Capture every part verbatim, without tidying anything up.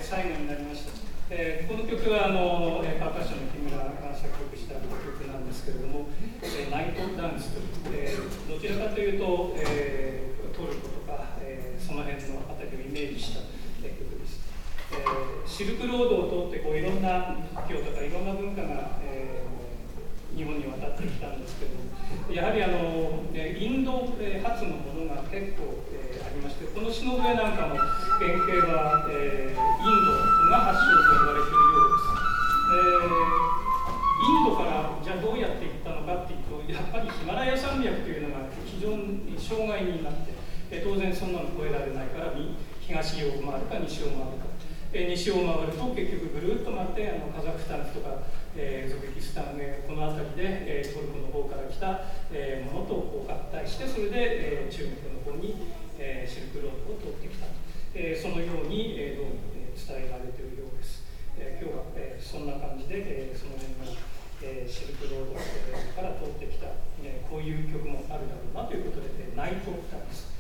最後になりました。えー、この曲はあのパーカッションの木村が作曲した曲なんですけれども、えー、ナイトダンスという、えー、どちらかというと、えー、トルコとか、えー、その辺のあたりをイメージした、えー、曲です。えー、シルクロードを通ってこういろんな仏教とかいろんな文化が、えー、日本に渡ってきたんですけども、やはりあのインド発のものが結構、えー、ありまして、この篠笛なんかも原型は、えー、インドが発祥と言われているようです。えー、インドからじゃあどうやっていったのかっていうと、やっぱりヒマラヤ山脈というのが非常に障害になって、えー、当然そんなの越えられないから東を回るか西を回るか。えー、西を回ると結局ぐるっと回ってあのカザフスタンとか、えー、ウズベキスタン、えー、この辺りで、えー、トルコの方から来た、えー、ものとこう合体して、それで、えー、中国の方に、えー、シルクロードを通ってきたと、えー、そのように、えー、どうも、えー、伝えられているようです。えー、今日は、えー、そんな感じで、えー、その辺の、えー、シルクロード、えー、から通ってきた、えー、こういう曲もあるだろうなということで、えー、ナイトダンス。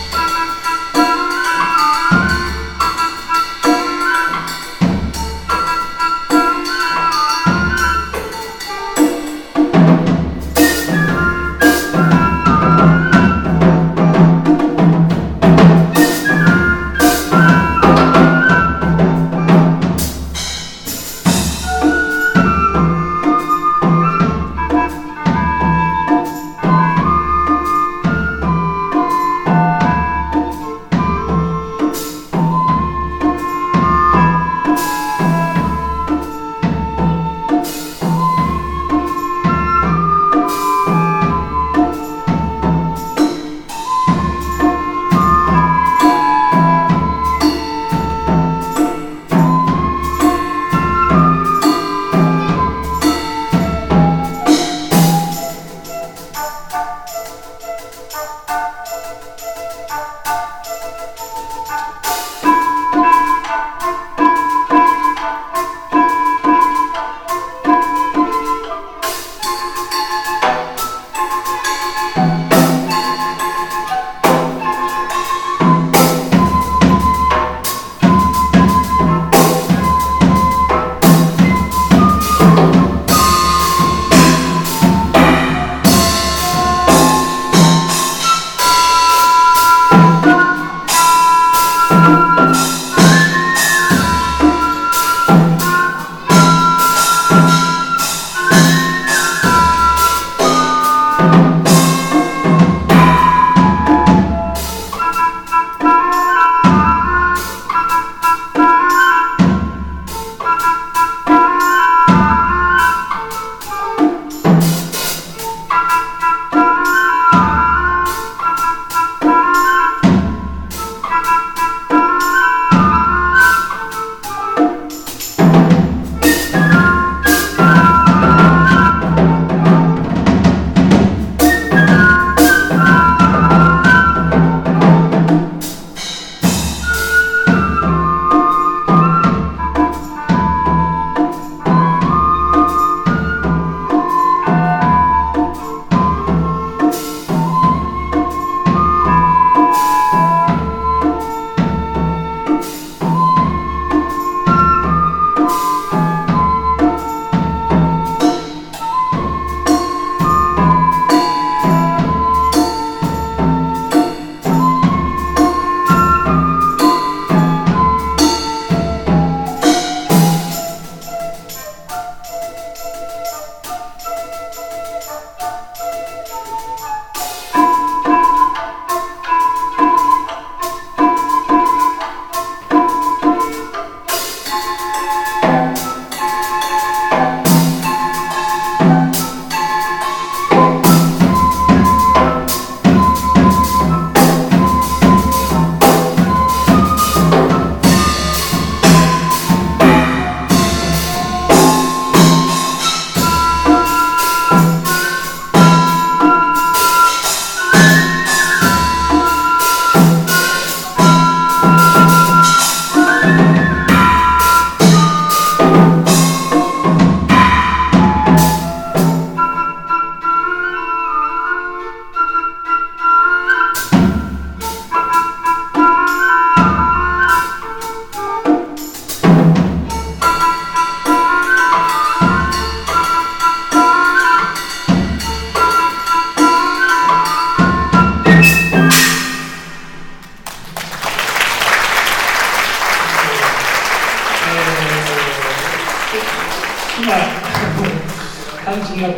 「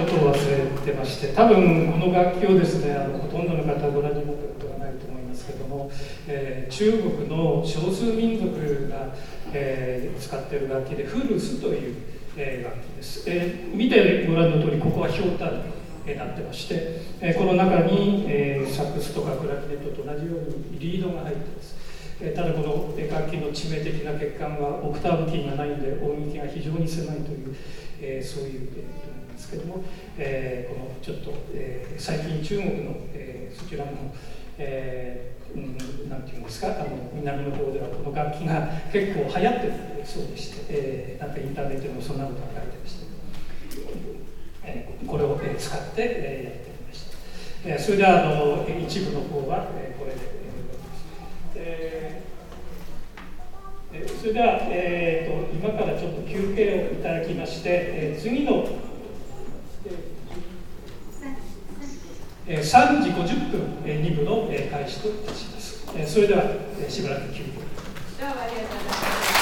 ことを忘れてまして、多分この楽器をですね、あのほとんどの方ご覧になったことがないと思いますけども、えー、中国の少数民族が、えー、使っている楽器でフルスという、えー、楽器です、えー、見てご覧の通りここはひょうたんになってまして、えー、この中に、えー、サックスとかクラリネットと同じようにリードが入っています。えー、ただこの楽器の致命的な欠陥はオクターブキーがないので音域が非常に狭いという、えー、そういう、えーですけども、えー、このちょっと、えー、最近中国の、えー、そちらの、えーうん、なんていうんですか、あの南の方ではこの楽器が結構流行ってるそうでして、えー、なんかインターネットにもそんなことが書いてました、えー、これを、えー、使って、えー、やってみました、えー、それではあの一部の方は、えー、これで、えーえー、それでは、えー、と今からちょっと休憩をいただきまして、えー、次のさんじごじゅっぷんに部の開始といたします。それではしばらく休憩。 どうもありがとうございます。